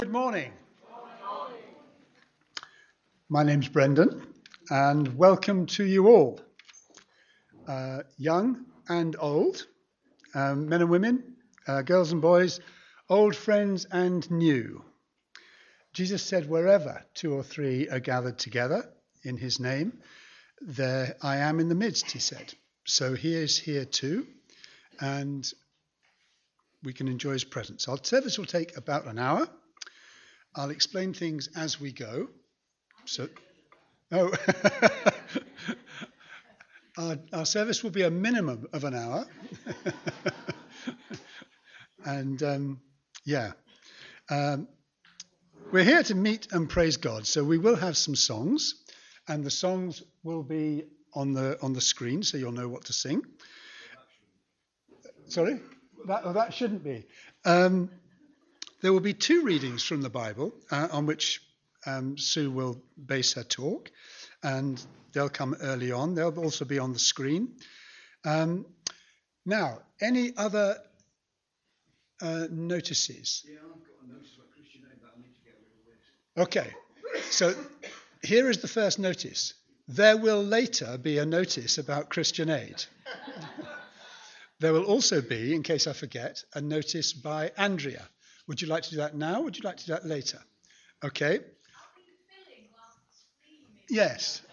Good morning. My name's Brendan, and welcome to you all, young and old, men and women, girls and boys, old friends and new. Jesus said, wherever two or three are gathered together in his name, there I am in the midst, he said. So he is here too, and we can enjoy his presence. Our service will take about an hour. I'll explain things as we go. Our service will be a minimum of an hour. And we're here to meet and praise God. So we will have some songs, and the songs will be on the screen, so you'll know what to sing. Sorry? That shouldn't be. There will be two readings from the Bible on which Sue will base her talk, and they'll come early on. They'll also be on the screen. Now, any other notices? Yeah, I've got a notice about Christian Aid, but I need to get rid of this. Okay, so here is the first notice. There will later be a notice about Christian Aid. There will also be, in case I forget, a notice by Andrea. Would you like to do that now, or would you like to do that later? Okay. Yes.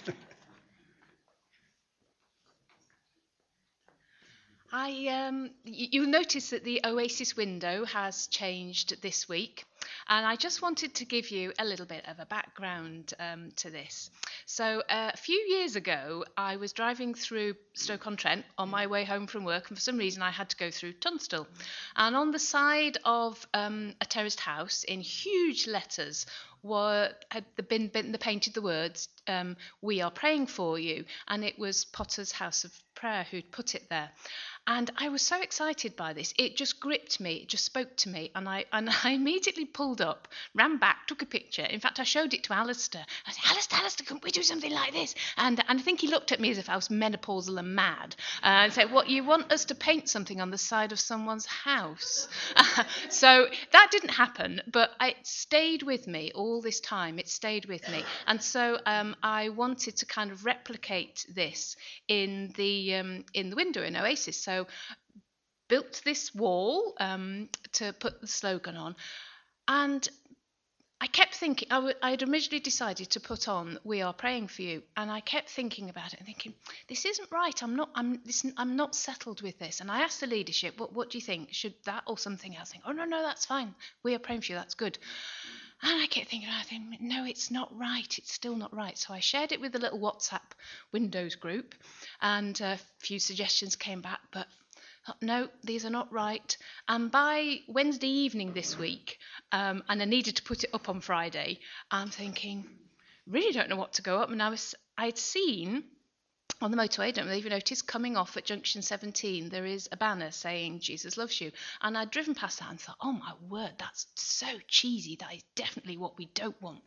You'll notice that the Oasis window has changed this week, and I just wanted to give you a little bit of a background to this. So a few years ago, I was driving through Stoke-on-Trent on my way home from work, and for some reason I had to go through Tunstall. And on the side of a terraced house, in huge letters, had painted the words, "We are praying for you," and it was Potter's House of Prayer who'd put it there. And I was so excited by this. It just gripped me. It just spoke to me. And I immediately pulled up, ran back, took a picture. In fact, I showed it to Alistair. I said, Alistair, can't we do something like this? And I think he looked at me as if I was menopausal and mad. And said, what, you want us to paint something on the side of someone's house? So that didn't happen, but it stayed with me all this time. It stayed with me. And so I wanted to kind of replicate this in the window in Oasis. So built this wall to put the slogan on, and I kept thinking, I'd originally decided to put on "We are praying for you," and I kept thinking about it and thinking, this isn't right. I'm not settled with this. And I asked the leadership, what do you think? Should that or something else? Oh no, that's fine. We are praying for you. That's good. And I kept thinking, no, it's not right. It's still not right. So I shared it with the little WhatsApp Windows group, and a few suggestions came back, but no, these are not right. And by Wednesday evening this week, and I needed to put it up on Friday, I'm thinking, really don't know what to go up. And I'd seen on the motorway, don't know if you noticed, coming off at junction 17, there is a banner saying "Jesus loves you," and I'd driven past that and thought, oh my word, that's so cheesy. That is definitely what we don't want.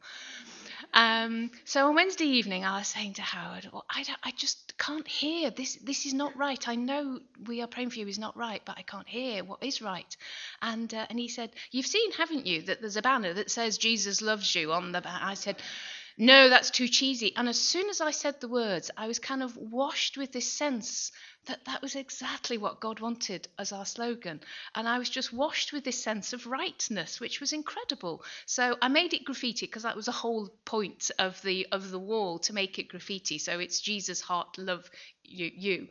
So on Wednesday evening, I was saying to Howard, I just can't hear this. This is not right. I know "We are praying for you" is not right, but I can't hear what is right. And he said, you've seen, haven't you, that there's a banner that says "Jesus loves you" on the banner? I said, no, that's too cheesy. And as soon as I said the words, I was kind of washed with this sense that was exactly what God wanted as our slogan. And I was just washed with this sense of rightness, which was incredible. So I made it graffiti because that was the whole point of the wall, to make it graffiti. So it's Jesus heart love you.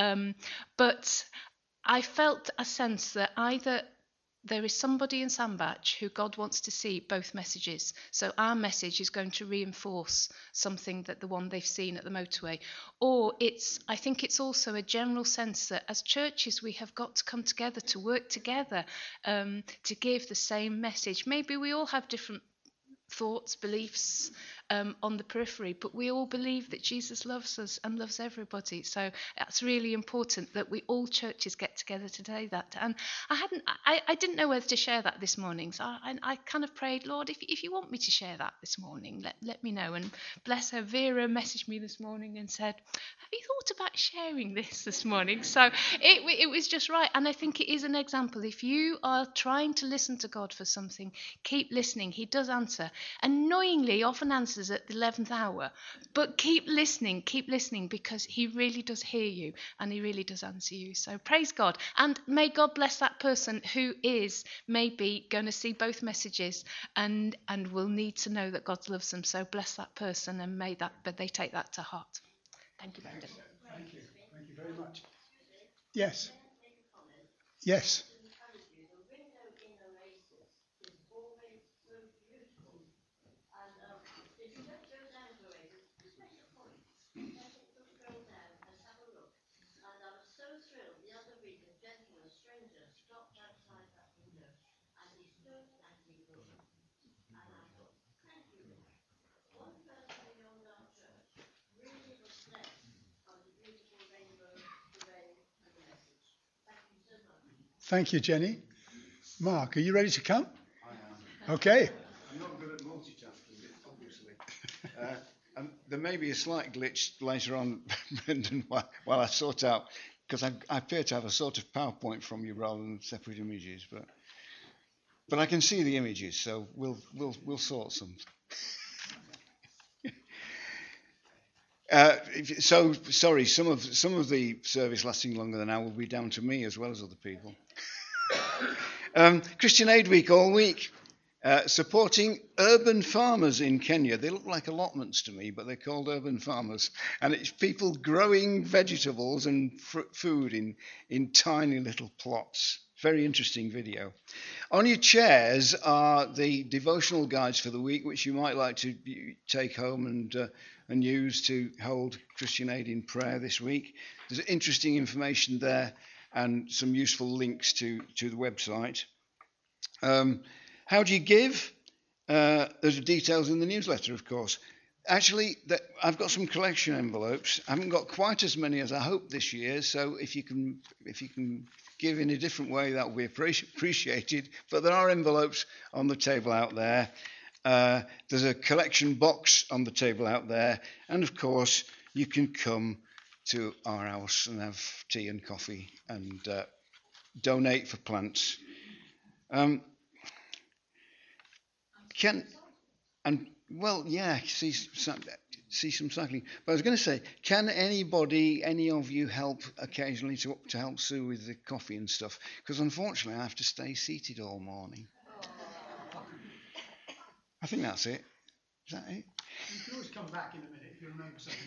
But I felt a sense that either there is somebody in Sandbach who God wants to see both messages. So our message is going to reinforce something that the one they've seen at the motorway. Or I think it's also a general sense that as churches we have got to come together, to work together, to give the same message. Maybe we all have different thoughts, beliefs on the periphery, but we all believe that Jesus loves us and loves everybody. So that's really important that we all churches get together today. And I didn't know whether to share that this morning, so I kind of prayed, Lord, if you want me to share that this morning, let me know. And bless her, Vera messaged me this morning and said, have you thought about sharing this morning? So it was just right, and I think it is an example. If you are trying to listen to God for something, keep listening. He does answer. Annoyingly, often answers at the 11th hour, but keep listening, because he really does hear you and he really does answer you. So praise God, and may God bless that person who is maybe going to see both messages and will need to know that God loves them. So bless that person, and but they take that to heart. Thank you, Brendan. Thank you very much. Yes. Yes. Thank you, Jenny. Mark, are you ready to come? I am. Okay. I'm not good at multitasking, obviously. And there may be a slight glitch later on, Brendan, while I sort out, because I appear to have a sort of PowerPoint from you rather than separate images, but I can see the images, so we'll sort some. So sorry, some of the service lasting longer than an hour will be down to me as well as other people. Christian Aid Week all week, supporting urban farmers in Kenya. They look like allotments to me, but they're called urban farmers, and it's people growing vegetables and food in tiny little plots. Very interesting video. On your chairs are the devotional guides for the week, which you might like to take home and use to hold Christian Aid in prayer this week. There's interesting information there and some useful links to the website. How do you give? There's details in the newsletter, of course. Actually, I've got some collection envelopes. I haven't got quite as many as I hoped this year, so if you can give in a different way, that will be appreciated. But there are envelopes on the table out there. There's a collection box on the table out there, and of course you can come to our house and have tea and coffee and donate for plants. See some cycling. But I was going to say, can any of you help occasionally to help Sue with the coffee and stuff? Because unfortunately I have to stay seated all morning. I think that's it. Is that it? You can always come back in a minute if you remember something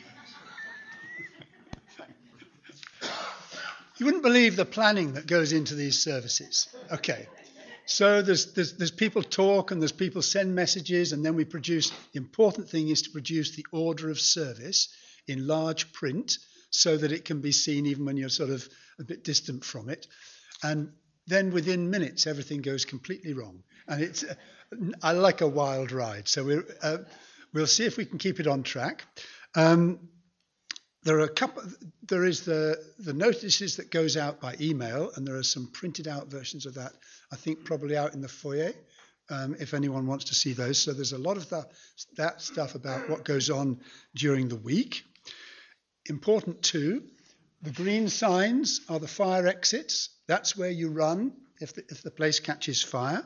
else. You wouldn't believe the planning that goes into these services. Okay. So there's people talk and there's people send messages, and then we produce. The important thing is to produce the order of service in large print so that it can be seen even when you're sort of a bit distant from it. And then within minutes, everything goes completely wrong. And it's I like a wild ride. So we'll see if we can keep it on track. There are a couple. There is the notices that goes out by email, and there are some printed out versions of that. I think probably out in the foyer, if anyone wants to see those. So there's a lot of that stuff about what goes on during the week. Important too, the green signs are the fire exits. That's where you run if the place catches fire.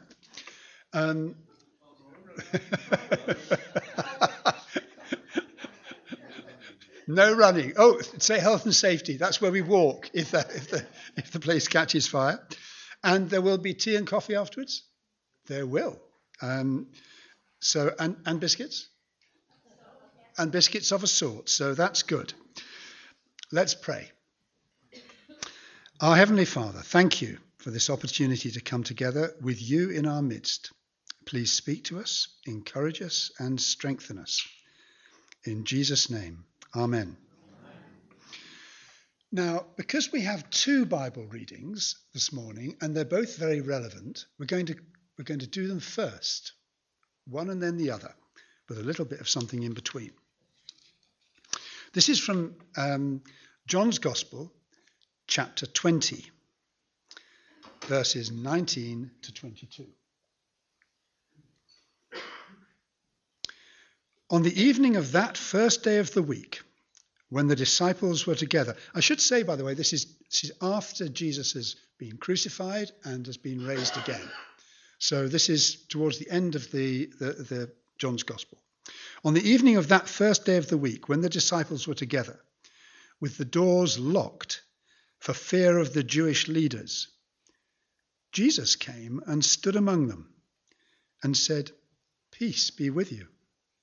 No running. Oh, say health and safety. That's where we walk if the place catches fire. And there will be tea and coffee afterwards. There will. And biscuits. And biscuits of a sort. So that's good. Let's pray. Our Heavenly Father, thank you for this opportunity to come together with you in our midst. Please speak to us, encourage us, and strengthen us. In Jesus' name. Amen. Now, because we have two Bible readings this morning, and they're both very relevant, we're going to do them first. one and then the other, with a little bit of something in between. This is from John's Gospel, chapter 20, verses 19 to 22. On the evening of that first day of the week, when the disciples were together. I should say, by the way, this is after Jesus has been crucified and has been raised again. So this is towards the end of the John's Gospel. On the evening of that first day of the week, when the disciples were together, with the doors locked for fear of the Jewish leaders, Jesus came and stood among them and said, "Peace be with you."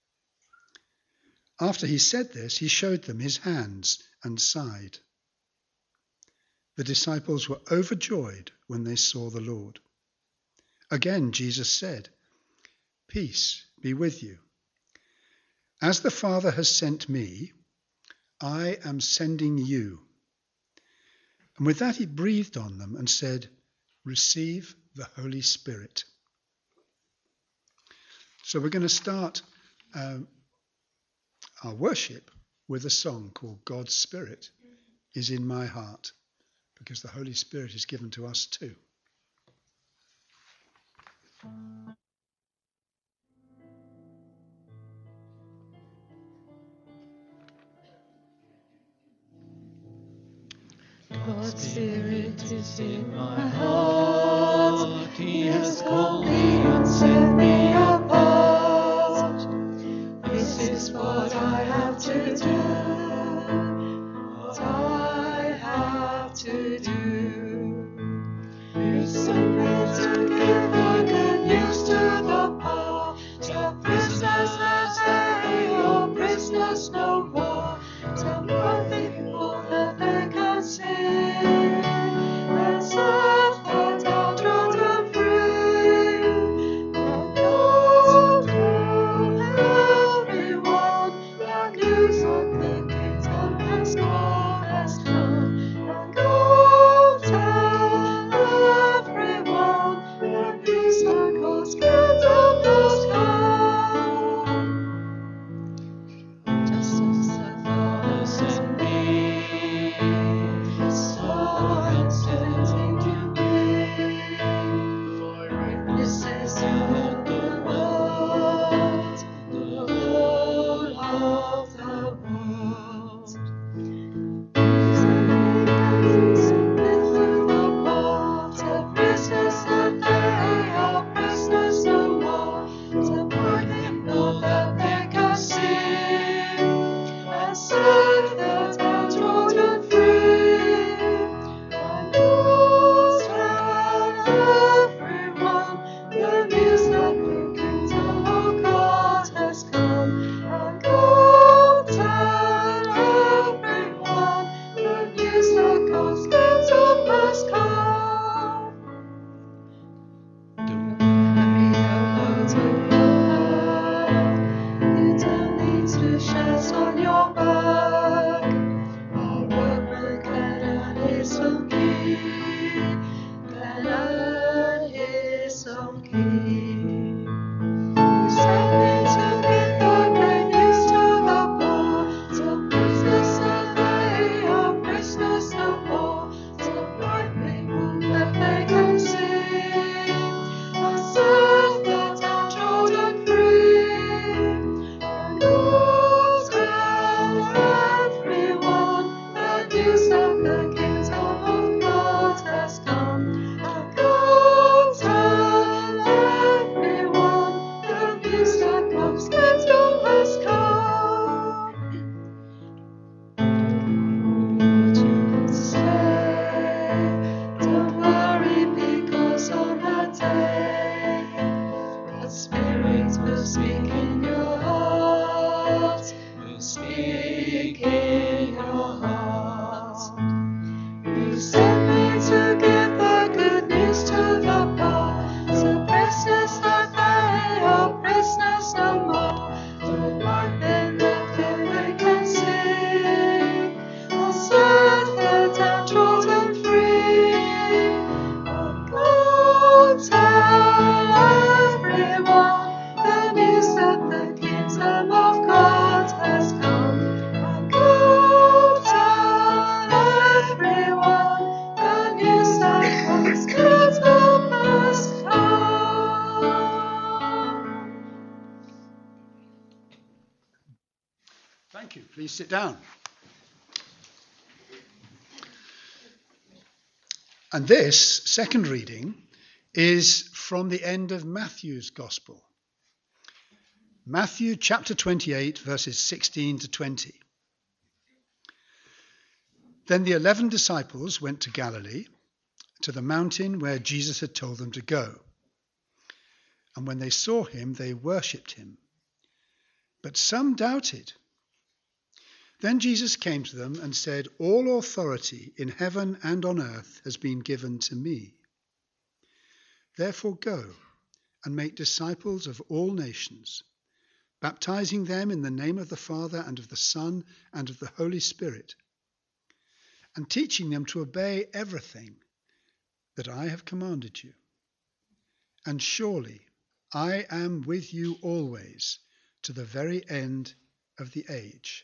After he said this, he showed them his hands and side. The disciples were overjoyed when they saw the Lord. Again, Jesus said, "Peace be with you. As the Father has sent me, I am sending you." And with that he breathed on them and said, "Receive the Holy Spirit." So we're going to start our worship with a song called "God's Spirit is in My Heart," because the Holy Spirit is given to us too. God's Spirit is in my heart. He has called me and set me apart. This is what I have to do. What I have to do. Listen me to give the good news to the poor. Tell prisoners that they are prisoners no more. Tell my people that they can sing and set the downtrodden free. Thank you. Please sit down. And this second reading is from the end of Matthew's Gospel. Matthew chapter 28, verses 16 to 20. Then the 11 disciples went to Galilee, to the mountain where Jesus had told them to go. And when they saw him, they worshipped him. But some doubted. Then Jesus came to them and said, "All authority in heaven and on earth has been given to me. Therefore go and make disciples of all nations, baptizing them in the name of the Father and of the Son and of the Holy Spirit, and teaching them to obey everything that I have commanded you. And surely I am with you always to the very end of the age."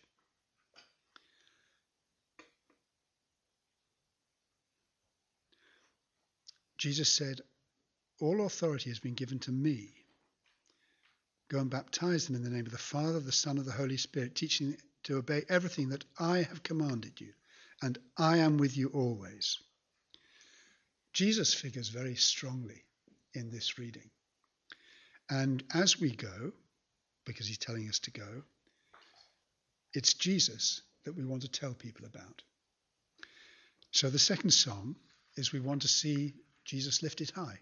Jesus said, "All authority has been given to me. Go and baptize them in the name of the Father, the Son, and the Holy Spirit, teaching them to obey everything that I have commanded you, and I am with you always." Jesus figures very strongly in this reading. And as we go, because he's telling us to go, it's Jesus that we want to tell people about. So the second song is we want to see Jesus lifted high.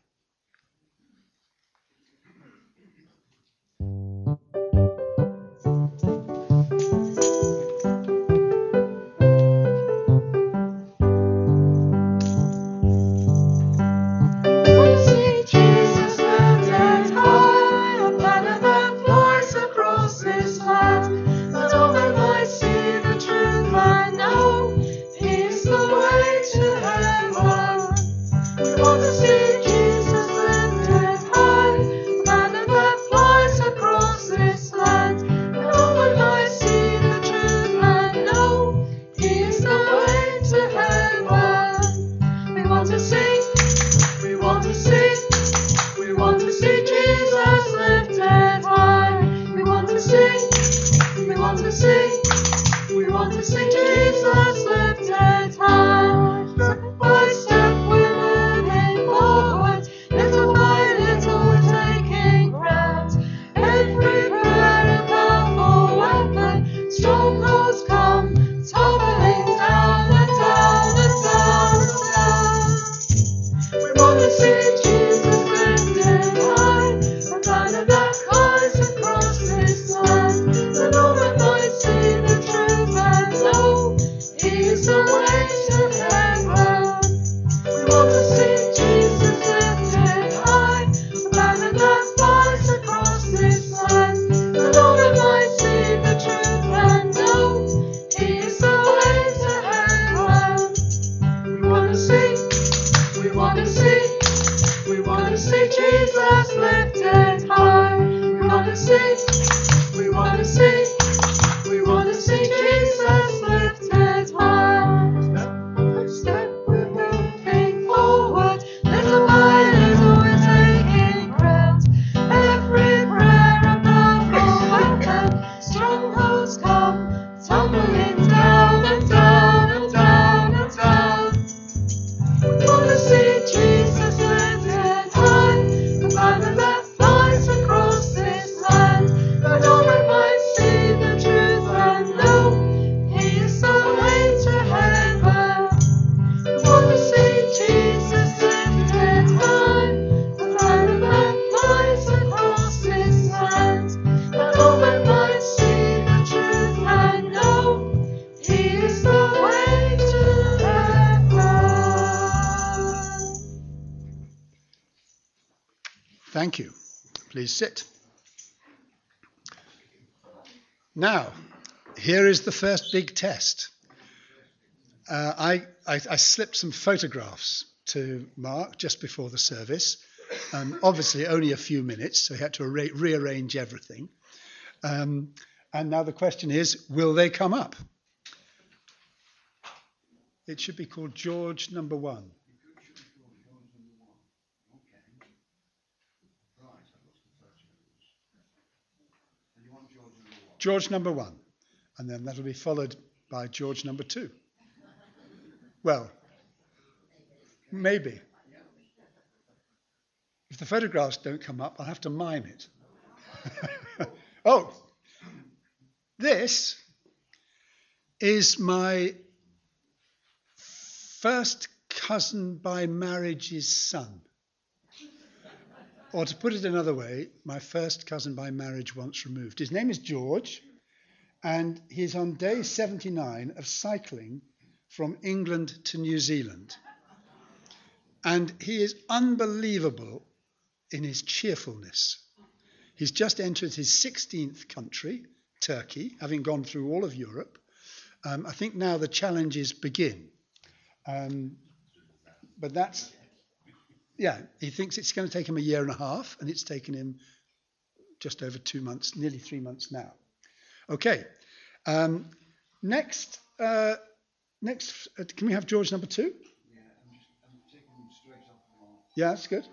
Thank you. Please sit. Now, here is the first big test. I slipped some photographs to Mark just before the service. Obviously, only a few minutes, so he had to rearrange everything. And now the question is, will they come up? It should be called George number 1. George number 1. And then that'll be followed by George number 2. Well, maybe. If the photographs don't come up, I'll have to mime it. Oh, this is my first cousin by marriage's son. Or to put it another way, my first cousin by marriage once removed. His name is George, and he's on day 79 of cycling from England to New Zealand. And he is unbelievable in his cheerfulness. He's just entered his 16th country, Turkey, having gone through all of Europe. I think now the challenges begin. But that's, yeah, he thinks it's going to take him a year and a half, and it's taken him just over 2 months, nearly 3 months now. Okay. Next, can we have George number 2? Yeah, I'm taking them straight off the wall. Yeah, that's good.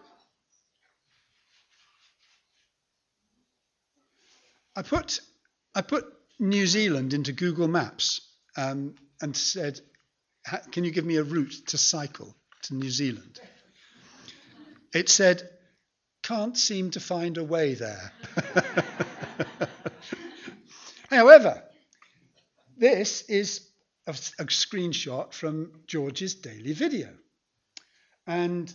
I put New Zealand into Google Maps and said, can you give me a route to cycle to New Zealand? It said, can't seem to find a way there. However, this is a screenshot from George's daily video. And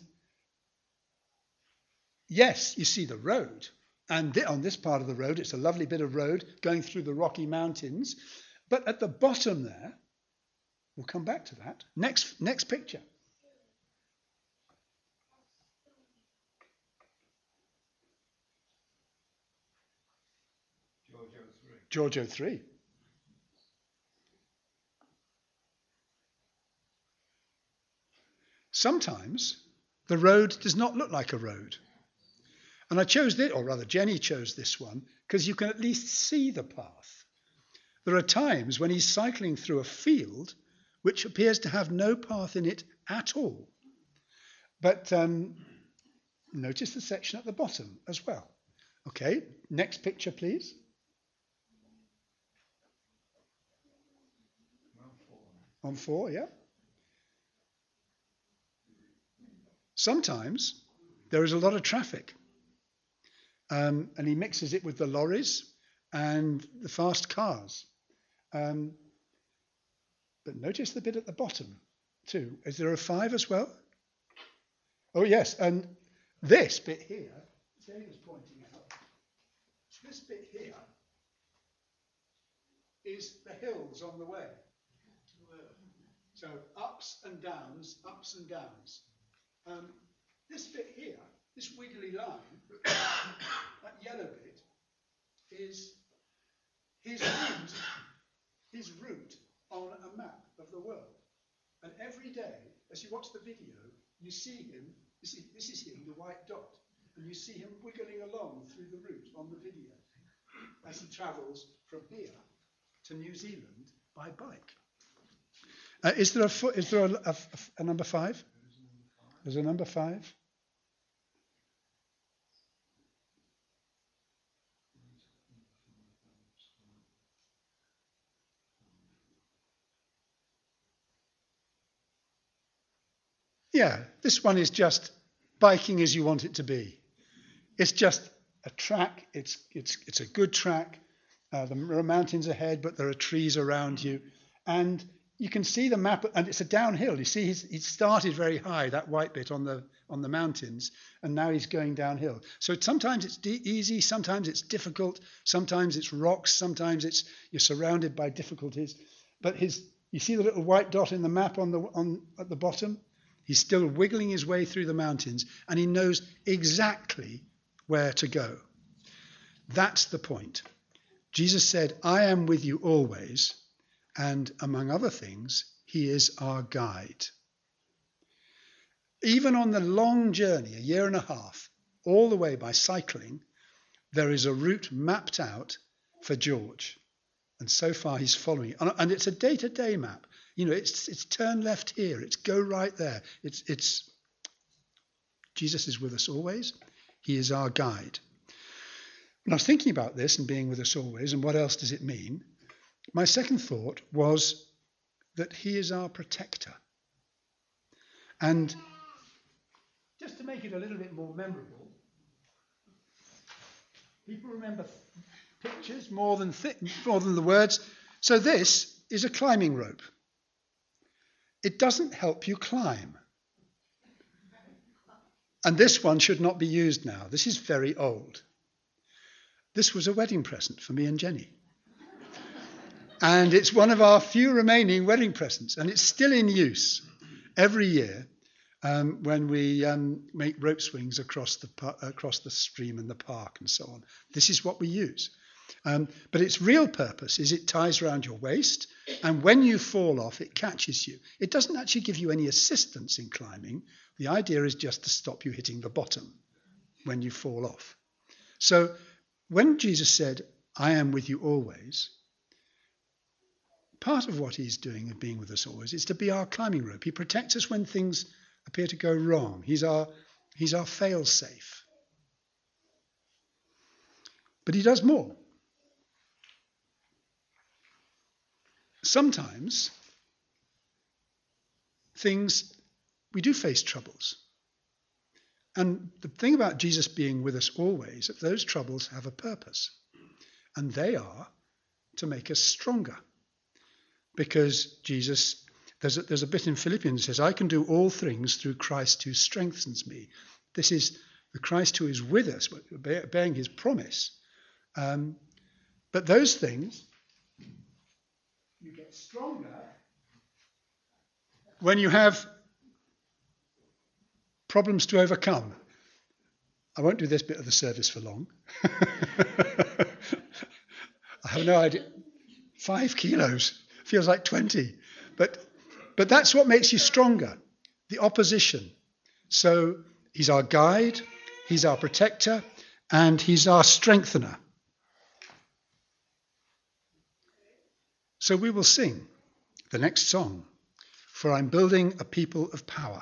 yes, you see the road. And on this part of the road, it's a lovely bit of road going through the Rocky Mountains. But at the bottom there, we'll come back to that. Next picture. George 03. Sometimes the road does not look like a road. And I chose this, or rather Jenny chose this one, because you can at least see the path. There are times when he's cycling through a field which appears to have no path in it at all. But notice the section at the bottom as well. Okay, next picture, please. On 4, yeah. Sometimes there is a lot of traffic. And he mixes it with the lorries and the fast cars. But notice the bit at the bottom too. Is there a 5 as well? Oh yes, and this bit here, Jane was pointing out, this bit here is the hills on the way. So ups and downs, ups and downs. This bit here, this wiggly line, that yellow bit, is his route on a map of the world. And every day, as you watch the video, you see him, this is him, the white dot, and you see him wiggling along through the route on the video as he travels from here to New Zealand by bike. Is there a number 5? There's a number 5. Yeah, this one is just biking as you want it to be. It's just a track. It's a good track. There are mountains ahead, but there are trees around you, and you can see the map. And it's a downhill. You see, he started very high, that white bit on the mountains, and now he's going downhill. So sometimes it's easy, sometimes it's difficult, sometimes it's rocks, sometimes you're surrounded by difficulties. But you see the little white dot in the map at the bottom. He's still wiggling his way through the mountains, and he knows exactly where to go. That's the point. Jesus said, I am with you always, and among other things, he is our guide. Even on the long journey, a year and a half, all the way by cycling, there is a route mapped out for George. And so far he's following it. And it's a day-to-day map. You know, it's turn left here, it's go right there. It's Jesus is with us always. He is our guide. And I was thinking about this and being with us always, and what else does it mean? My second thought was that he is our protector. And just to make it a little bit more memorable, people remember pictures more than the words. So this is a climbing rope. It doesn't help you climb. And this one should not be used now. This is very old. This was a wedding present for me and Jenny. And it's one of our few remaining wedding presents. And it's still in use every year when we make rope swings across the stream and the park and so on. This is what we use. But its real purpose is it ties around your waist, and when you fall off, it catches you. It doesn't actually give you any assistance in climbing. The idea is just to stop you hitting the bottom when you fall off. So when Jesus said, I am with you always, part of what he's doing and being with us always is to be our climbing rope. He protects us when things appear to go wrong. He's our fail-safe. But he does more. Sometimes we do face troubles. And the thing about Jesus being with us always, that those troubles have a purpose. And they are to make us stronger. Because Jesus, there's a bit in Philippians that says, I can do all things through Christ who strengthens me. This is the Christ who is with us, bearing his promise. But those things, you get stronger when you have problems to overcome. I won't do this bit of the service for long. I have no idea. 5 kilos feels like 20. But that's what makes you stronger, the opposition. So he's our guide, he's our protector, and he's our strengthener. So we will sing the next song, For I'm Building a People of Power.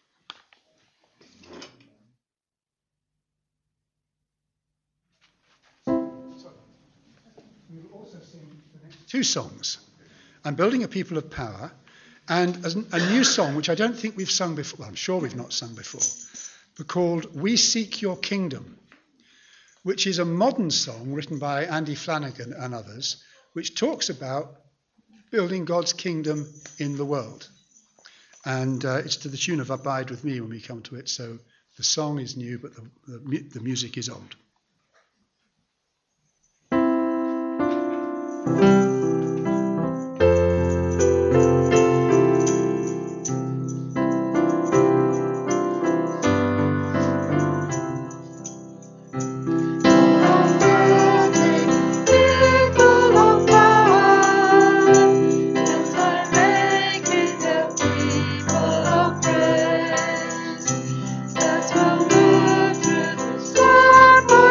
We will also sing the next 2 songs. I'm Building a People of Power, and a new song which I don't think we've sung before, well, I'm sure we've not sung before, but called We Seek Your Kingdom, which is a modern song written by Andy Flanagan and others, which talks about building God's kingdom in the world. And it's to the tune of Abide With Me when we come to it. So the song is new, but the music is old. That's what we're through the storm.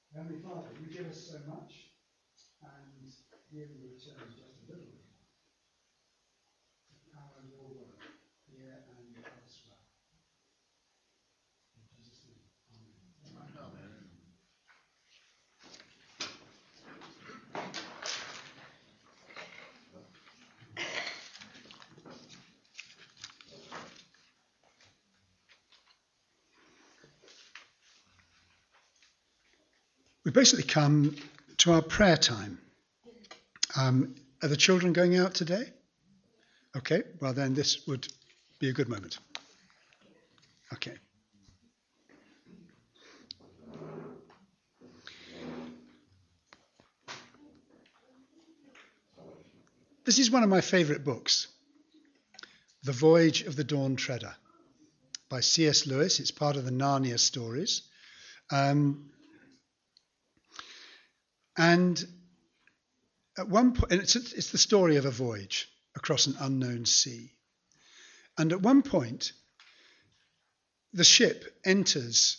Heavenly Father, you give us so much, and here we return just a little bit. The power of your word, here and elsewhere. In Jesus' name, amen. Amen. We basically come to our prayer time. Are the children going out today? Okay, well then this would be a good moment. Okay. This is one of my favourite books, The Voyage of the Dawn Treader by C.S. Lewis. It's part of the Narnia stories. And at one point, it's the story of a voyage across an unknown sea. And at one point, the ship enters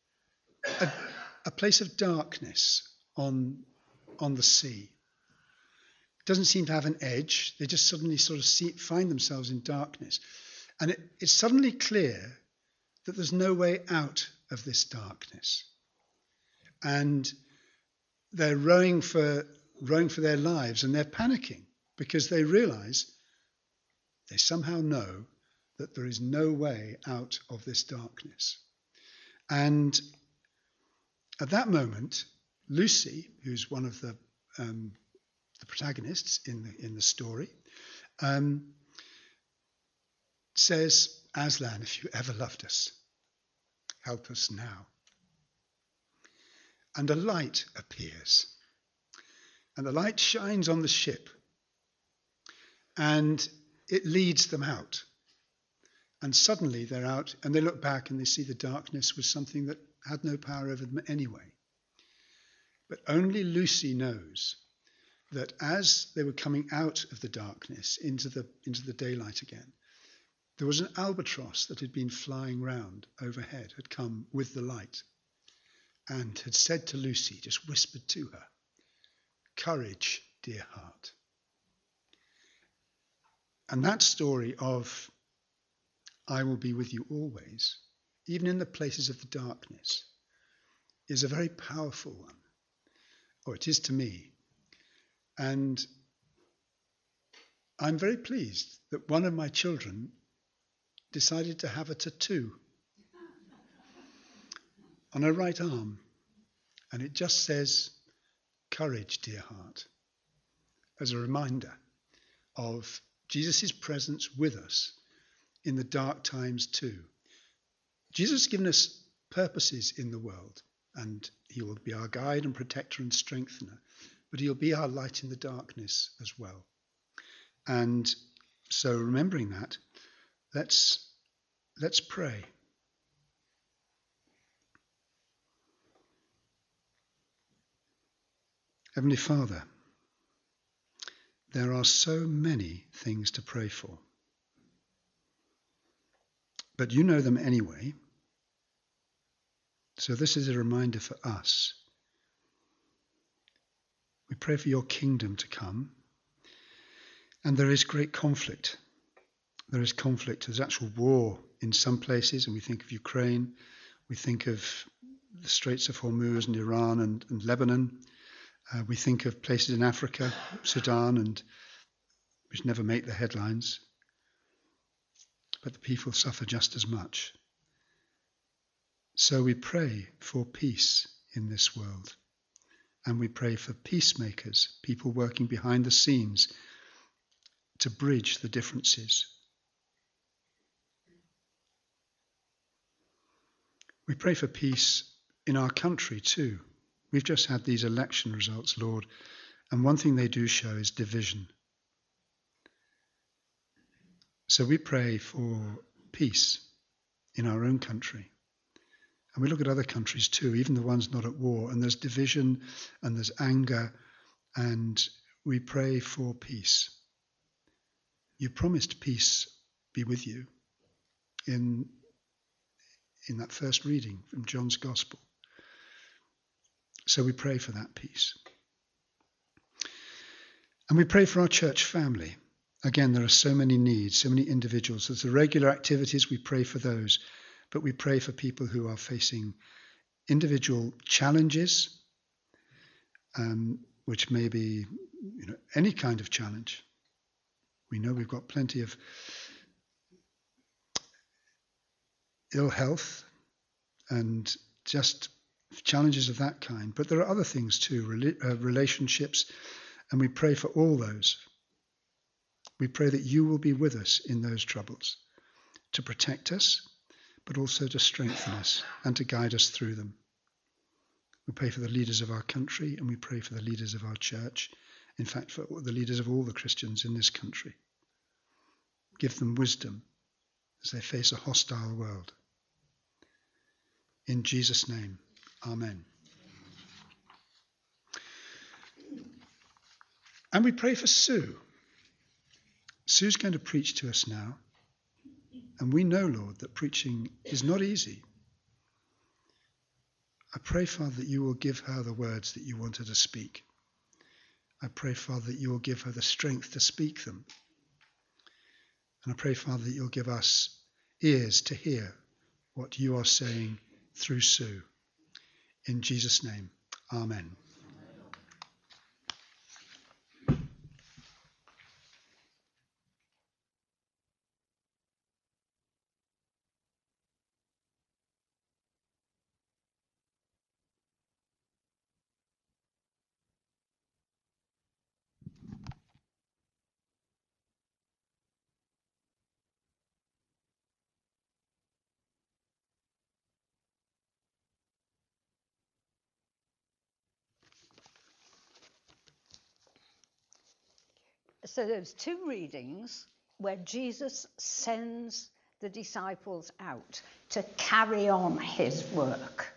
a place of darkness on the sea. It doesn't seem to have an edge. They just suddenly sort of find themselves in darkness. And it's suddenly clear that there's no way out of this darkness. And they're rowing for their lives, and they're panicking because they realize, they somehow know that there is no way out of this darkness. And at that moment, Lucy, who's one of the protagonists in the story, says, Aslan, if you ever loved us, help us now. And a light appears. And the light shines on the ship. And it leads them out. And suddenly they're out, and they look back and they see the darkness was something that had no power over them anyway. But only Lucy knows that as they were coming out of the darkness into the daylight again, there was an albatross that had been flying round overhead, had come with the light, and had said to Lucy, just whispered to her, "Courage, dear heart." And that story of I will be with you always, even in the places of the darkness, is a very powerful one, or it is to me. And I'm very pleased that one of my children decided to have a tattoo on her right arm, and it just says, "Courage, dear heart," as a reminder of Jesus' presence with us in the dark times too. Jesus has given us purposes in the world, and he will be our guide and protector and strengthener, but he'll be our light in the darkness as well. And so remembering that, let's pray. Heavenly Father, there are so many things to pray for, but you know them anyway. So this is a reminder for us. We pray for your kingdom to come, and there is great conflict. There is conflict. There's actual war in some places, and we think of Ukraine, we think of the Straits of Hormuz and Iran and Lebanon. We think of places in Africa, Sudan, and which never make the headlines, but the people suffer just as much. So we pray for peace in this world, and we pray for peacemakers, people working behind the scenes to bridge the differences. We pray for peace in our country too. We've just had these election results, Lord, and one thing they do show is division. So we pray for peace in our own country. And we look at other countries too, even the ones not at war, and there's division and there's anger, and we pray for peace. You promised peace be with you in that first reading from John's Gospel. So we pray for that peace. And we pray for our church family. Again, there are so many needs, so many individuals. There's the regular activities, we pray for those. But we pray for people who are facing individual challenges, which may be any kind of challenge. We know we've got plenty of ill health and just challenges of that kind. But there are other things too, relationships, and we pray for all those. We pray that you will be with us in those troubles, to protect us, but also to strengthen us and to guide us through them. We pray for the leaders of our country, and we pray for the leaders of our church. In fact, for the leaders of all the Christians in this country. Give them wisdom as they face a hostile world. In Jesus' name, amen. And we pray for Sue. Sue's going to preach to us now. And we know, Lord, that preaching is not easy. I pray, Father, that you will give her the words that you want her to speak. I pray, Father, that you will give her the strength to speak them. And I pray, Father, that you'll give us ears to hear what you are saying through Sue. In Jesus' name, amen. So there's two readings where Jesus sends the disciples out to carry on his work.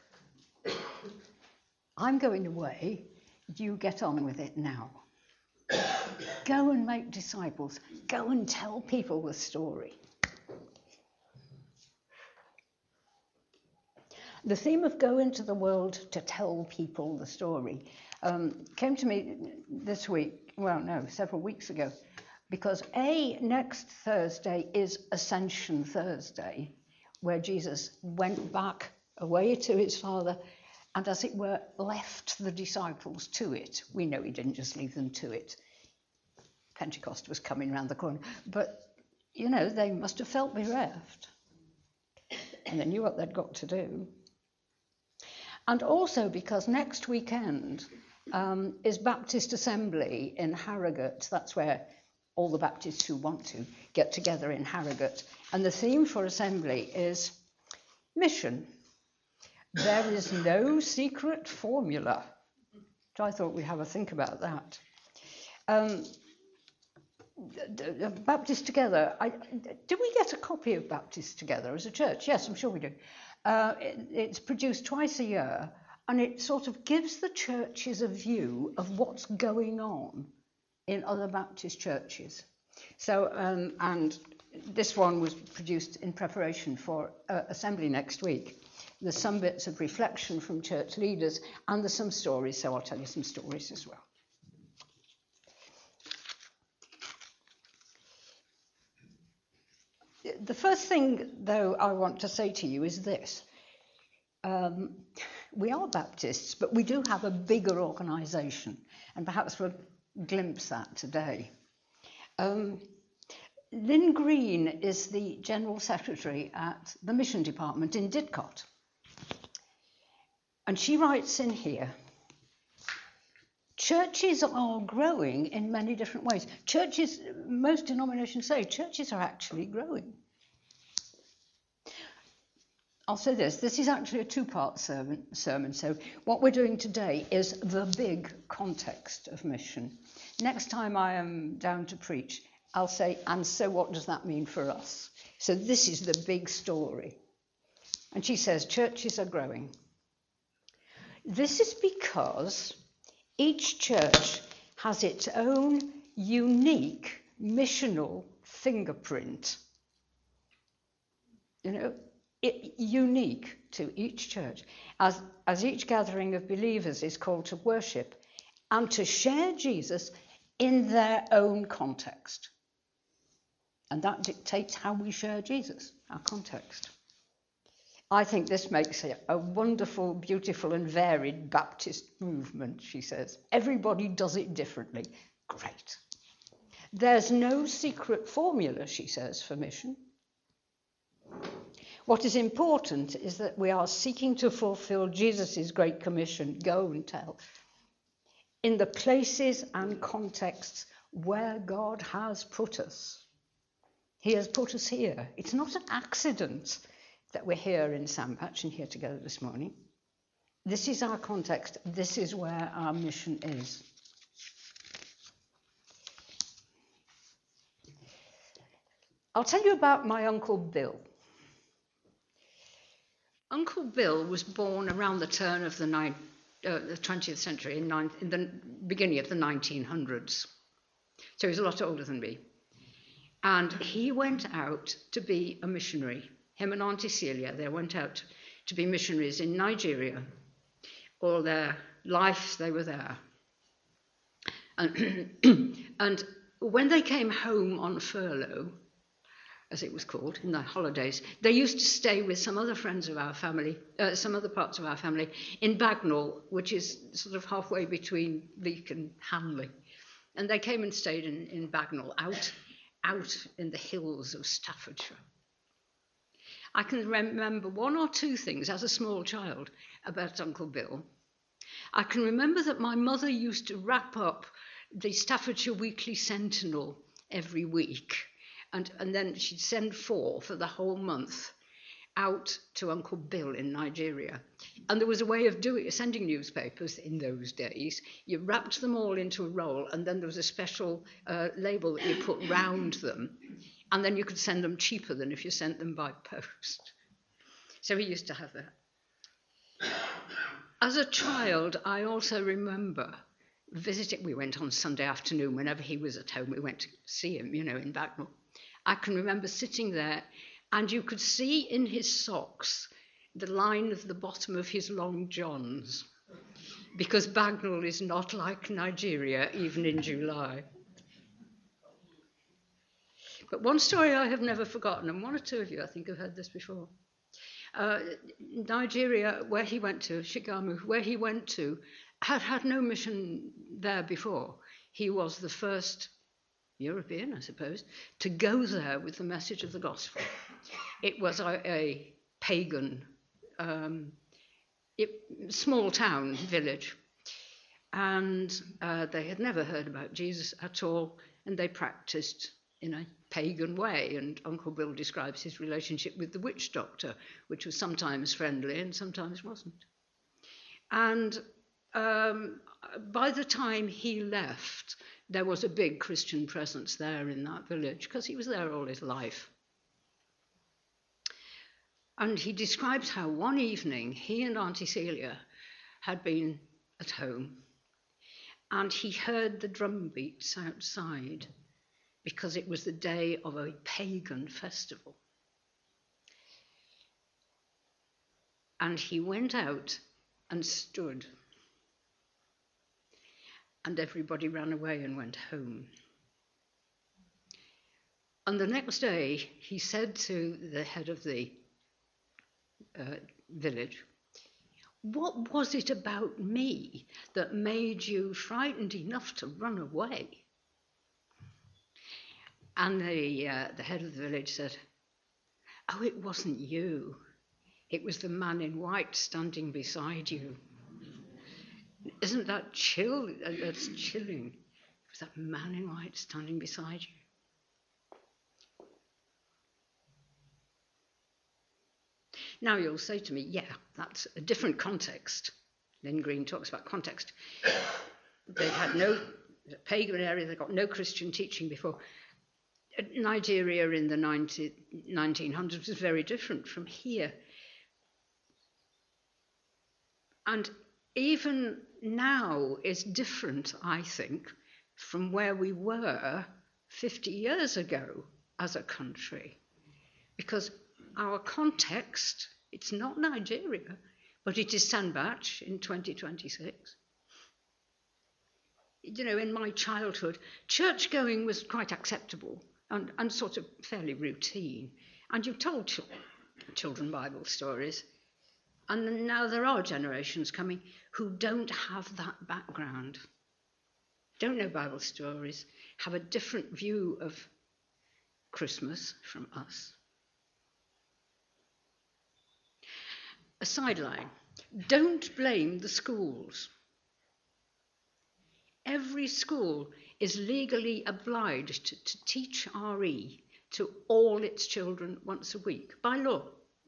I'm going away, you get on with it now. Go and make disciples. Go and tell people the story. The theme of go into the world to tell people the story came to me this week, several weeks ago, because next Thursday is Ascension Thursday, where Jesus went back away to his Father and, as it were, left the disciples to it. We know he didn't just leave them to it. Pentecost was coming round the corner. But, they must have felt bereft. And they knew what they'd got to do. And also because next weekend is Baptist Assembly in Harrogate. That's where all the Baptists who want to get together in Harrogate. And the theme for Assembly is mission. There is no secret formula. So I thought we'd have a think about that. Baptist Together. Did we get a copy of Baptist Together as a church? Yes, I'm sure we do. It's produced twice a year, and it sort of gives the churches a view of what's going on in other Baptist churches. So, and this one was produced in preparation for Assembly next week. There's some bits of reflection from church leaders, and there's some stories, so I'll tell you some stories as well. The first thing, though, I want to say to you is this. We are Baptists, but we do have a bigger organisation, and perhaps we'll glimpse that today. Lynn Green is the General Secretary at the Mission Department in Didcot. And she writes in here, churches are growing in many different ways. Churches, most denominations say, churches are actually growing. I'll say this is actually a two-part sermon. So what we're doing today is the big context of mission. Next time I am down to preach, I'll say, and so what does that mean for us? So this is the big story. And she says, churches are growing. This is because each church has its own unique missional fingerprint. unique to each church, as each gathering of believers is called to worship and to share Jesus in their own context. And that dictates how we share Jesus, our context. I think this makes it a wonderful, beautiful and varied Baptist movement, she says. Everybody does it differently. Great. There's no secret formula, she says, for mission. What is important is that we are seeking to fulfill Jesus' great commission, go and tell, in the places and contexts where God has put us. He has put us here. It's not an accident that we're here in Sandpatch and here together this morning. This is our context. This is where our mission is. I'll tell you about my Uncle Bill. Uncle Bill was born around the turn of the 20th century, in the beginning of the 1900s. So he was a lot older than me. And he went out to be a missionary. Him and Auntie Celia, they went out to be missionaries in Nigeria. All their life, they were there. And when they came home on furlough, as it was called, in the holidays, they used to stay with some other friends of our family, some other parts of our family, in Bagnall, which is sort of halfway between Leek and Hanley. And they came and stayed in Bagnall, out in the hills of Staffordshire. I can remember one or two things as a small child about Uncle Bill. I can remember that my mother used to wrap up the Staffordshire Weekly Sentinel every week, and then she'd send 4 for the whole month out to Uncle Bill in Nigeria. And there was a way of sending newspapers in those days. You wrapped them all into a roll, and then there was a special label that you put round them, and then you could send them cheaper than if you sent them by post. So he used to have that. As a child, I also remember visiting. We went on Sunday afternoon whenever he was at home. We went to see him, in Bagnall. I can remember sitting there, and you could see in his socks the line of the bottom of his long johns, because Bagnall is not like Nigeria, even in July. But one story I have never forgotten, and one or two of you I think have heard this before. Nigeria, where he went to, Shigamu, where he went to, had no mission there before. He was the first European, I suppose, to go there with the message of the gospel. It was a pagan, small town village, and they had never heard about Jesus at all, and they practiced in a pagan way. And Uncle Bill describes his relationship with the witch doctor, which was sometimes friendly and sometimes wasn't. And by the time he left, there was a big Christian presence there in that village, because he was there all his life. And he describes how one evening he and Auntie Celia had been at home, and he heard the drum beats outside, because it was the day of a pagan festival. And he went out and stood, and everybody ran away and went home. And the next day, he said to the head of the village, "What was it about me that made you frightened enough to run away?" And the head of the village said, "Oh, it wasn't you. It was the man in white standing beside you." Isn't that chill? That's chilling. It was that man in white standing beside you. Now you'll say to me, yeah, that's a different context. Lynn Green talks about context. They had no pagan area, they got no Christian teaching before. Nigeria in the 1900s was very different from here. And even now is different, I think, from where we were 50 years ago as a country. Because our context, it's not Nigeria, but it is Sandbach in 2026. You know, in my childhood, church going was quite acceptable and sort of fairly routine. And you told children Bible stories. And now there are generations coming who don't have that background, don't know Bible stories, have a different view of Christmas from us. A sideline. Don't blame the schools. Every school is legally obliged to teach RE to all its children once a week, by law.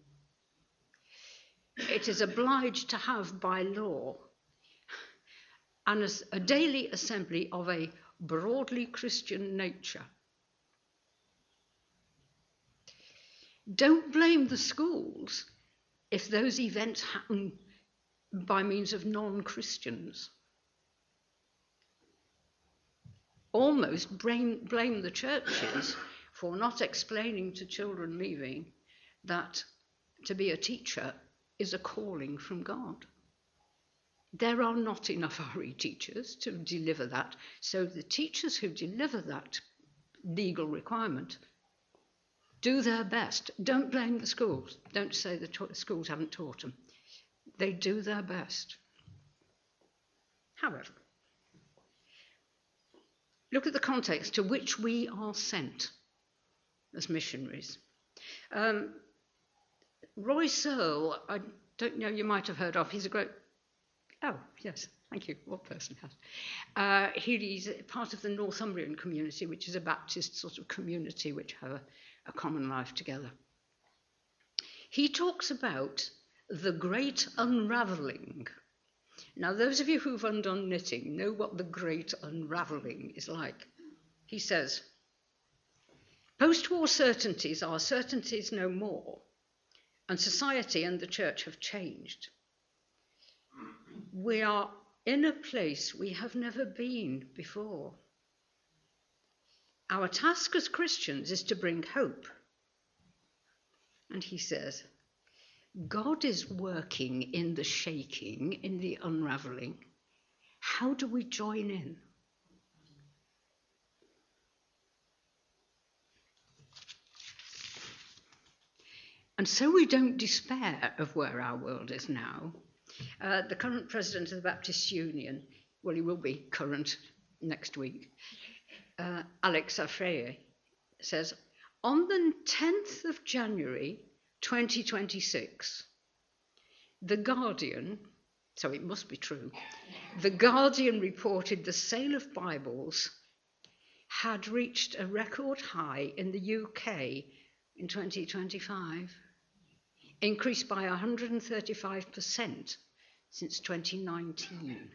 It is obliged to have, by law, a daily assembly of a broadly Christian nature. Don't blame the schools if those events happen by means of non-Christians. Almost blame the churches for not explaining to children leaving that to be a teacher is a calling from God. There are not enough RE teachers to deliver that, so the teachers who deliver that legal requirement do their best. Don't blame the schools. Don't say the schools haven't taught them. They do their best. However, look at the context to which we are sent as missionaries. Roy Searle, I don't know, you might have heard of, he's a great... Oh, yes, thank you, one person has. He's part of the Northumbrian community, which is a Baptist sort of community which have a common life together. He talks about the great unravelling. Now, those of you who've undone knitting know what the great unravelling is like. He says, post-war certainties are certainties no more, and society and the church have changed. We are in a place we have never been before. Our task as Christians is to bring hope. And he says, God is working in the shaking, in the unravelling. How do we join in? And so we don't despair of where our world is now. The current president of the Baptist Union, well, he will be current next week, Alex Afreye, says, on the 10th of January 2026, The Guardian, so it must be true, The Guardian reported the sale of Bibles had reached a record high in the UK in 2025, increased by 135% since 2019.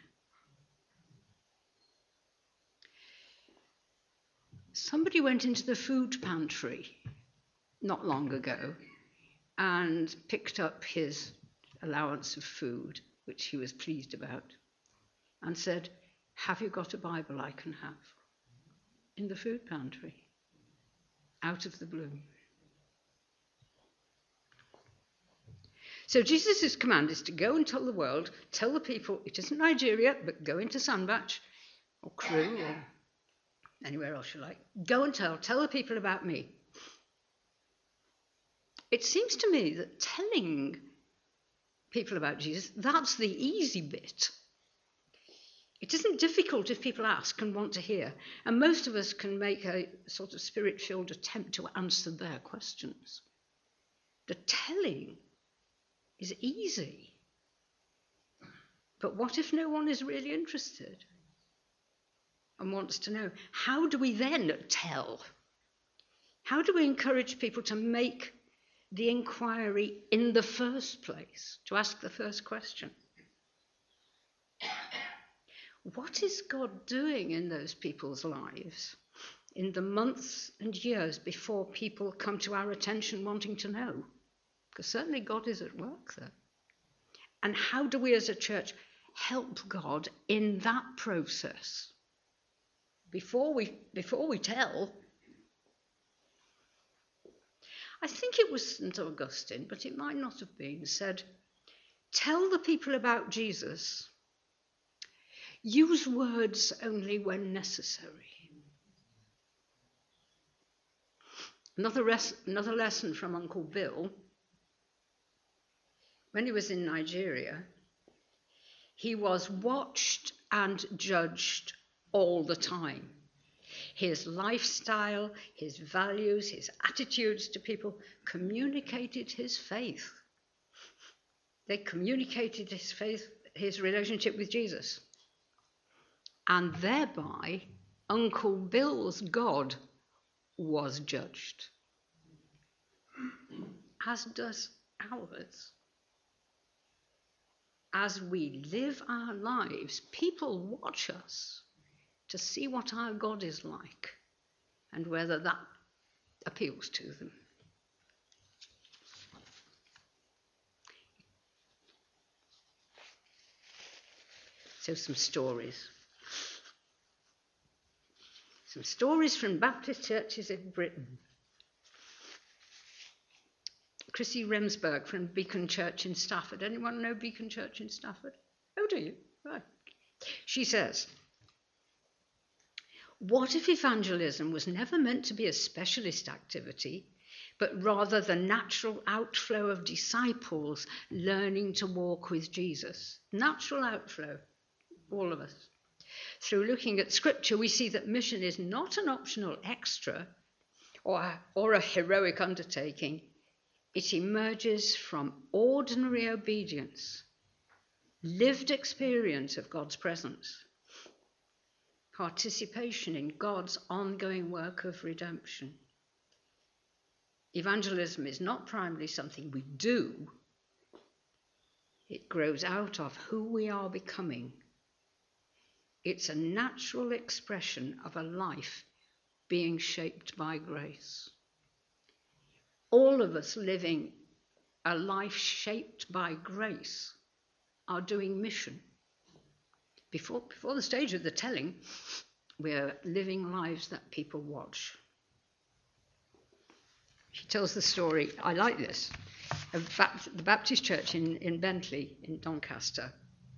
Somebody went into the food pantry not long ago and picked up his allowance of food, which he was pleased about, and said, have you got a Bible I can have? In the food pantry, out of the blue. So Jesus' command is to go and tell the world, tell the people, it isn't Nigeria, but go into Sandbach or Crewe or anywhere else you like. Go and tell the people about me. It seems to me that telling people about Jesus, that's the easy bit. It isn't difficult if people ask and want to hear, and most of us can make a sort of spirit-filled attempt to answer their questions. The telling is easy. But what if no one is really interested and wants to know? How do we then tell? How do we encourage people to make the inquiry in the first place, to ask the first question? What is God doing in those people's lives in the months and years before people come to our attention wanting to know? Because certainly God is at work there. And how do we as a church help God in that process? Before we tell, I think it was St. Augustine, but it might not have been, said, tell the people about Jesus. Use words only when necessary. Another lesson from Uncle Bill. When he was in Nigeria, he was watched and judged all the time. His lifestyle, his values, his attitudes to people communicated his faith. They communicated his faith, his relationship with Jesus. And thereby, Uncle Bill's God was judged, as does ours. As we live our lives, people watch us to see what our God is like and whether that appeals to them. So some stories. Some stories from Baptist churches in Britain. Chrissy Remsburg from Beacon Church in Stafford. Anyone know Beacon Church in Stafford? Oh, do you? Right. She says, what if evangelism was never meant to be a specialist activity, but rather the natural outflow of disciples learning to walk with Jesus? Natural outflow, all of us. Through looking at Scripture, we see that mission is not an optional extra or a heroic undertaking. It emerges from ordinary obedience, lived experience of God's presence, participation in God's ongoing work of redemption. Evangelism is not primarily something we do. It grows out of who we are becoming. It's a natural expression of a life being shaped by grace. All of us living a life shaped by grace are doing mission. Before the stage of the telling, we're living lives that people watch. She tells the story, I like this, of the Baptist church in Bentley, in Doncaster.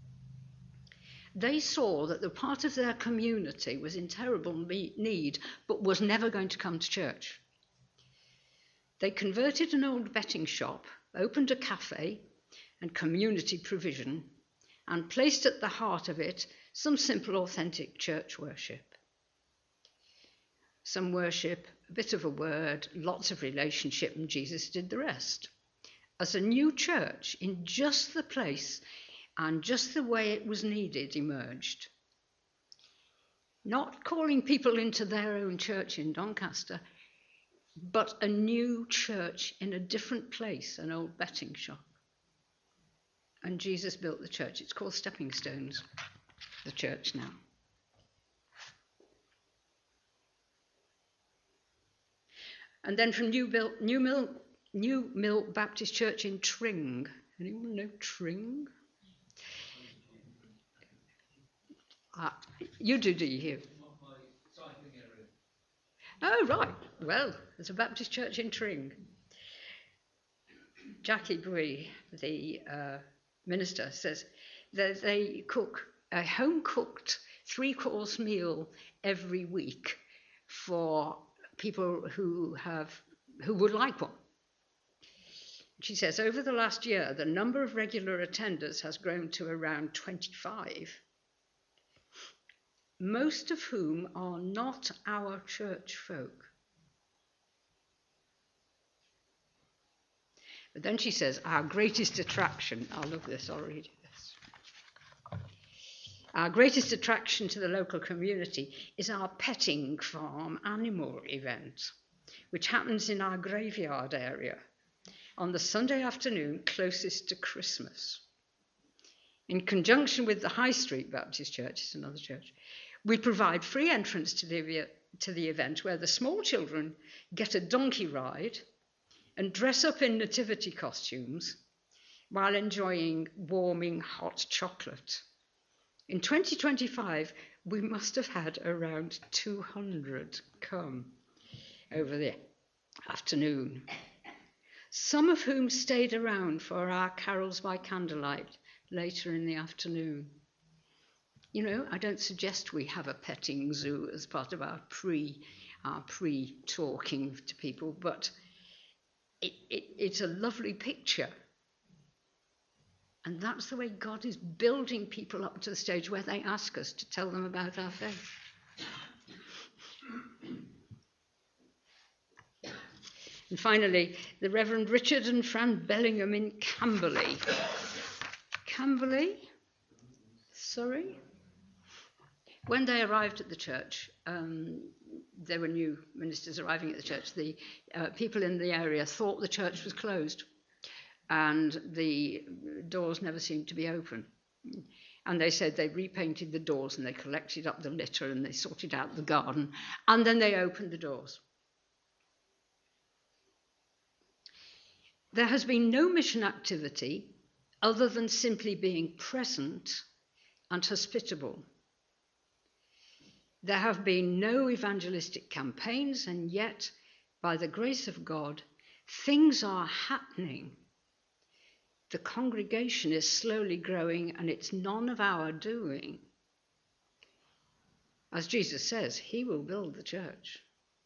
They saw that the part of their community was in terrible need, but was never going to come to church. They converted an old betting shop, opened a cafe and community provision, and placed at the heart of it some simple, authentic church worship. Some worship, a bit of a word, lots of relationship, and Jesus did the rest. As a new church in just the place and just the way it was needed emerged. Not calling people into their own church in Doncaster, but a new church in a different place, an old betting shop. And Jesus built the church. It's called Stepping Stones, the church now. And then from New Mill Baptist Church in Tring. Anyone know Tring? You do you? Oh, right. Well, there's a Baptist church in Tring. Jackie Bui, the minister, says that they cook a home-cooked 3-course meal every week for people who would like one. She says, over the last year, the number of regular attenders has grown to around 25. Most of whom are not our church folk. But then she says, our greatest attraction, I'll read this. Our greatest attraction to the local community is our petting farm animal event, which happens in our graveyard area on the Sunday afternoon closest to Christmas. In conjunction with the High Street Baptist Church, it's another church, we provide free entrance to the event where the small children get a donkey ride and dress up in nativity costumes while enjoying warming hot chocolate. In 2025, we must have had around 200 come over the afternoon. some of whom stayed around for our carols by candlelight later in the afternoon. You know, I don't suggest we have a petting zoo as part of our pre-talking to people, but it's a lovely picture. And that's the way God is building people up to the stage where they ask us to tell them about our faith. And finally, the Reverend Richard and Fran Bellingham in Camberley. Camberley? Surrey? When they arrived at the church, there were new ministers arriving at the church. The people in the area thought the church was closed and the doors never seemed to be open. And they said they repainted the doors and they collected up the litter and they sorted out the garden and then they opened the doors. There has been no mission activity other than simply being present and hospitable. There have been no evangelistic campaigns, and yet, by the grace of God, things are happening. The congregation is slowly growing, and it's none of our doing. As Jesus says, he will build the church.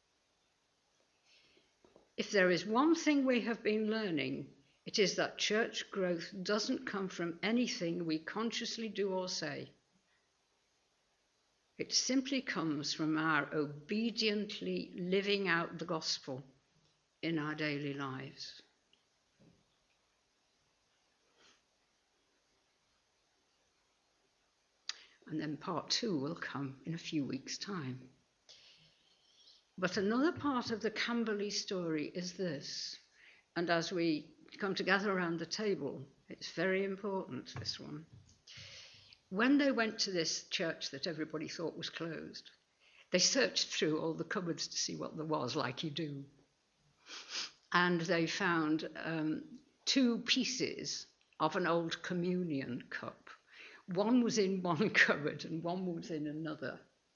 If there is one thing we have been learning, it is that church growth doesn't come from anything we consciously do or say. It simply comes from our obediently living out the gospel in our daily lives. And then part 2 will come in a few weeks' time. But another part of the Camberley story is this, and as we come to gather around the table, it's very important, this one. When they went to this church that everybody thought was closed, they searched through all the cupboards to see what there was, like you do. And they found 2 pieces of an old communion cup. One was in one cupboard and one was in another.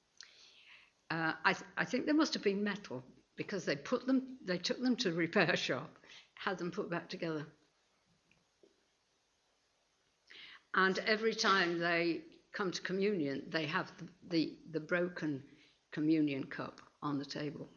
I think they must have been metal because they took them to a repair shop, had them put back together. And every time they come to communion, they have the broken communion cup on the table.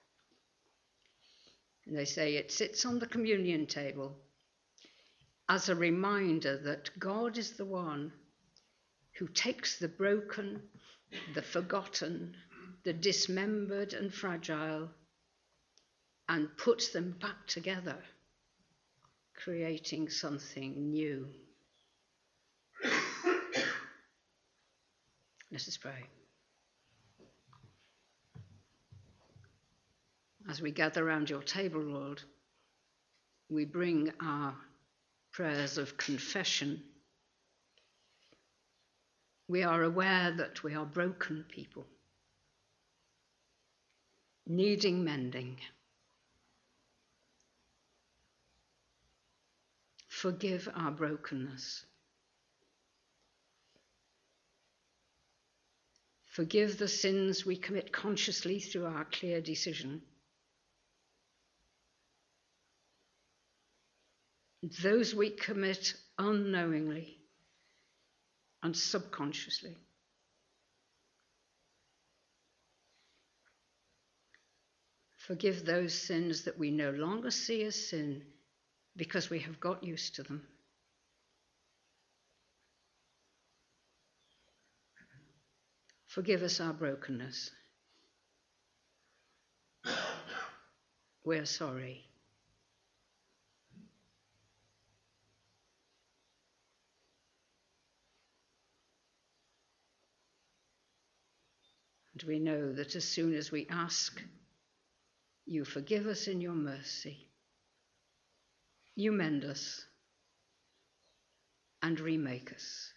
And they say it sits on the communion table as a reminder that God is the one who takes the broken, the forgotten, the dismembered and fragile, and puts them back together, creating something new. Let us pray. As we gather around your table, Lord, we bring our prayers of confession. We are aware that we are broken people, needing mending. Forgive our brokenness. Forgive the sins we commit consciously through our clear decision. Those we commit unknowingly and subconsciously. Forgive those sins that we no longer see as sin because we have got used to them. Forgive us our brokenness. We're sorry. And we know that as soon as we ask, you forgive us in your mercy. You mend us and remake us,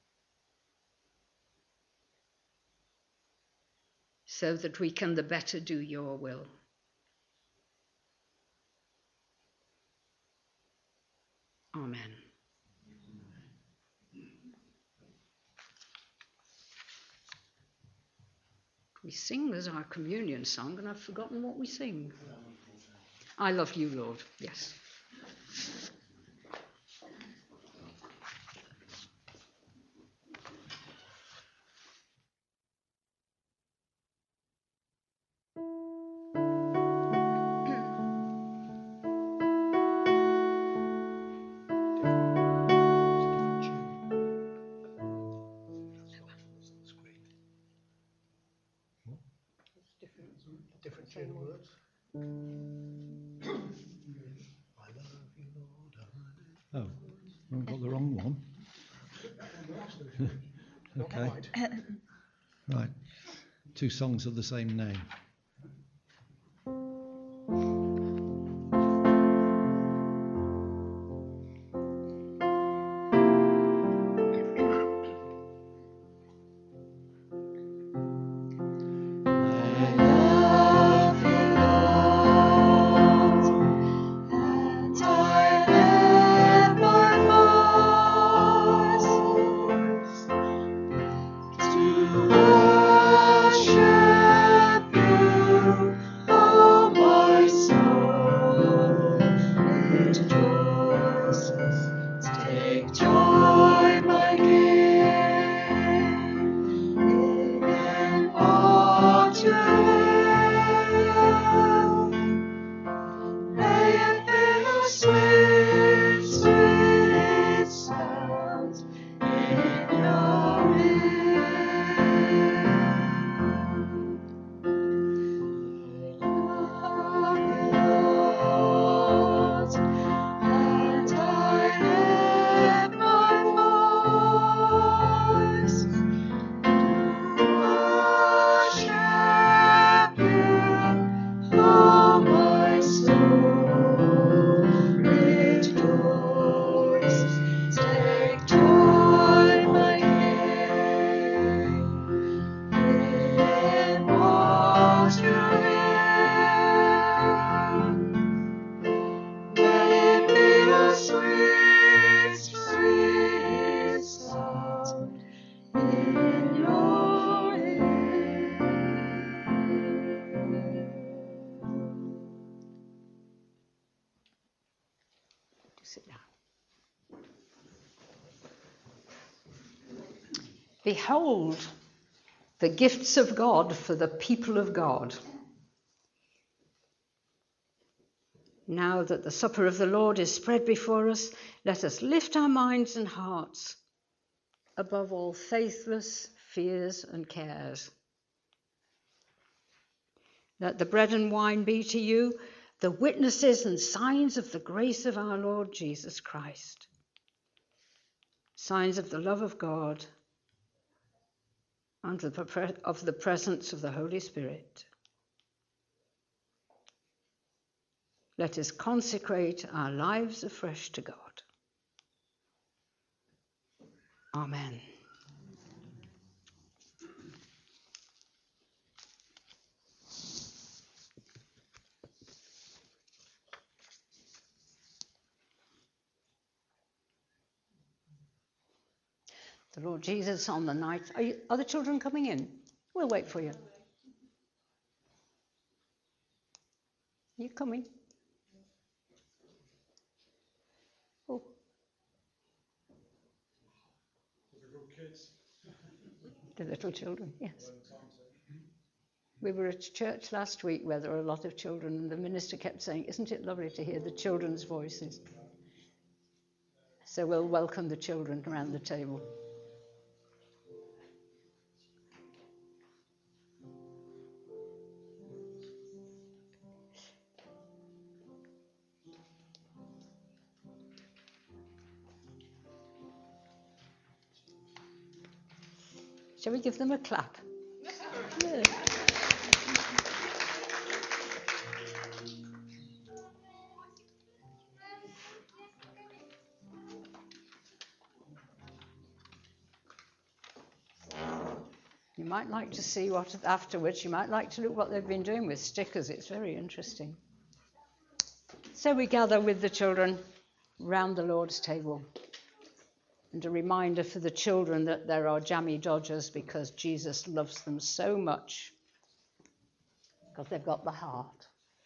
so that we can the better do your will. Amen. We sing as our communion song, and I've forgotten what we sing. I love you, Lord. Yes. Different tune of words. I love you, Lord. Oh, I've got the wrong one. Okay. Right. Two songs of the same name. Sit down. Behold, the gifts of God for the people of God. Now that the supper of the Lord is spread before us, let us lift our minds and hearts above all faithless fears and cares. Let the bread and wine be to you the witnesses and signs of the grace of our Lord Jesus Christ, signs of the love of God and of the presence of the Holy Spirit. Let us consecrate our lives afresh to God. Amen. The Lord Jesus on the night. Are the children coming in? We'll wait for you. You coming? Oh. The little children, yes. We were at church last week where there were a lot of children, and the minister kept saying, "Isn't it lovely to hear the children's voices?" So we'll welcome the children around the table. Shall we give them a clap? Yeah. You might like to see what afterwards, you might like to look what they've been doing with stickers. It's very interesting. So we gather with the children round the Lord's table. And a reminder for the children that there are jammy dodgers because Jesus loves them so much, because they've got the heart.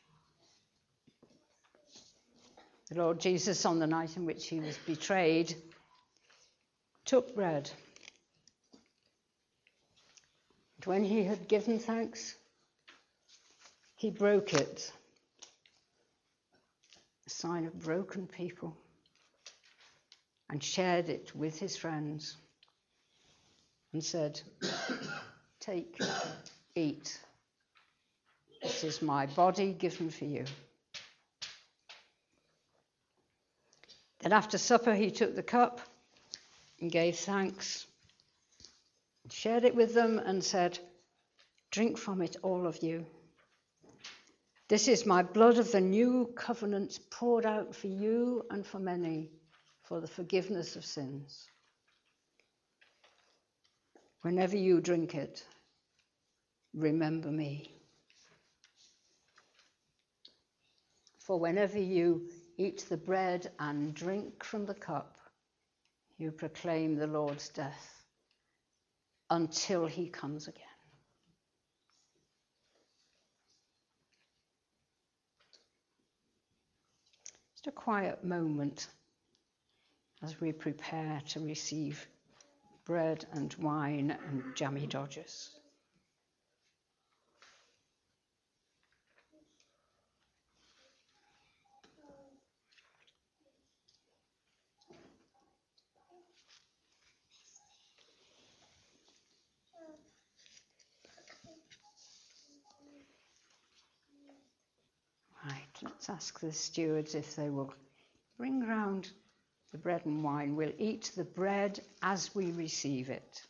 The Lord Jesus, on the night in which he was betrayed, took bread. And when he had given thanks, he broke it, a sign of broken people, and shared it with his friends and said, "Take, eat. This This is my body given for you. Then after supper, he took the cup and gave thanks, shared it with them and said, "Drink from it, all of you. This is my blood of the new covenant poured out for you and for many for the forgiveness of sins. Whenever you drink it, remember me. For whenever you eat the bread and drink from the cup, you proclaim the Lord's death until he comes again." Just a quiet moment as we prepare to receive bread and wine and jammy dodgers. Right, let's ask the stewards if they will bring round the bread and wine. We'll eat the bread as we receive it.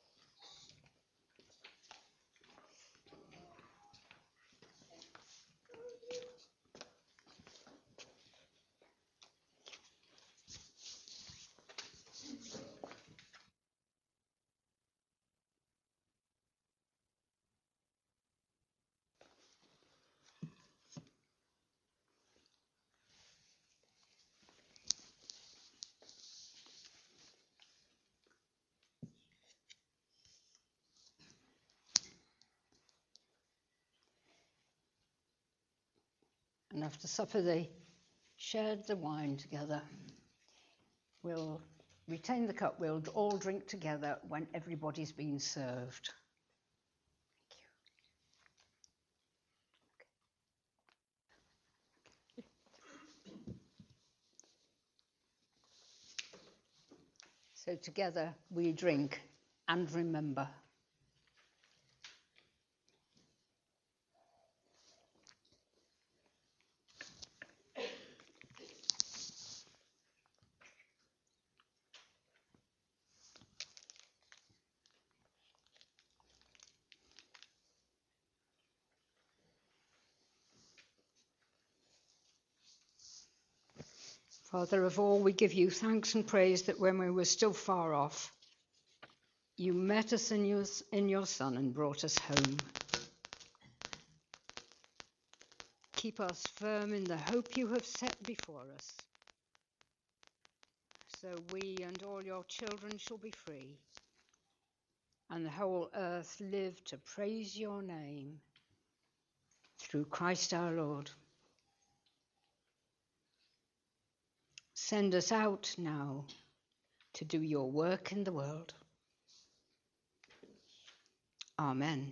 And after supper, they shared the wine together. We'll retain the cup. We'll all drink together when everybody's been served. So together we drink and remember. Father of all, we give you thanks and praise that when we were still far off, you met us in your Son and brought us home. Keep us firm in the hope you have set before us, so we and all your children shall be free, and the whole earth live to praise your name, through Christ our Lord. Send us out now to do your work in the world. Amen.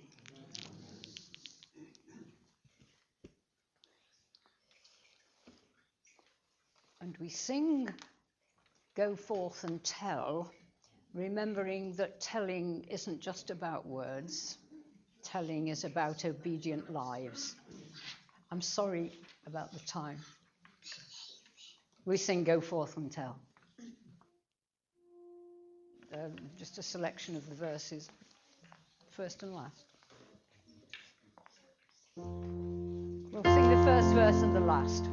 And we sing, "Go forth and tell," remembering that telling isn't just about words. Telling is about obedient lives. I'm sorry about the time. We sing, "Go forth and tell." Just a selection of the verses, first and last. We'll sing the first verse and the last.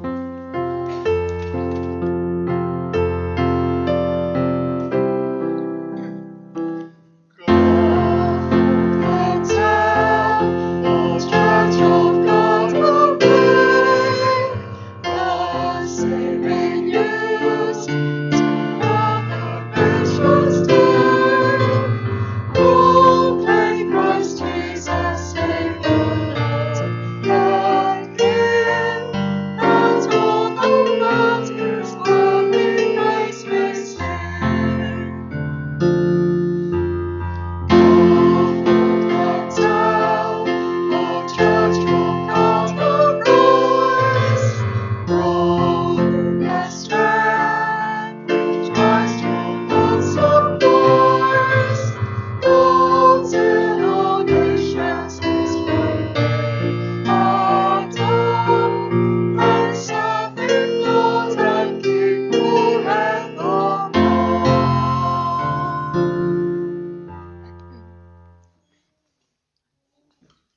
Jesus, Savior, let him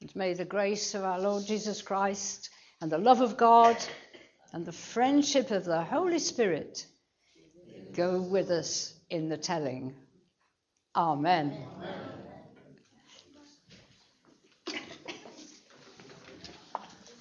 And may the grace of our Lord Jesus Christ and the love of God and the friendship of the Holy Spirit go with us in the telling. Amen.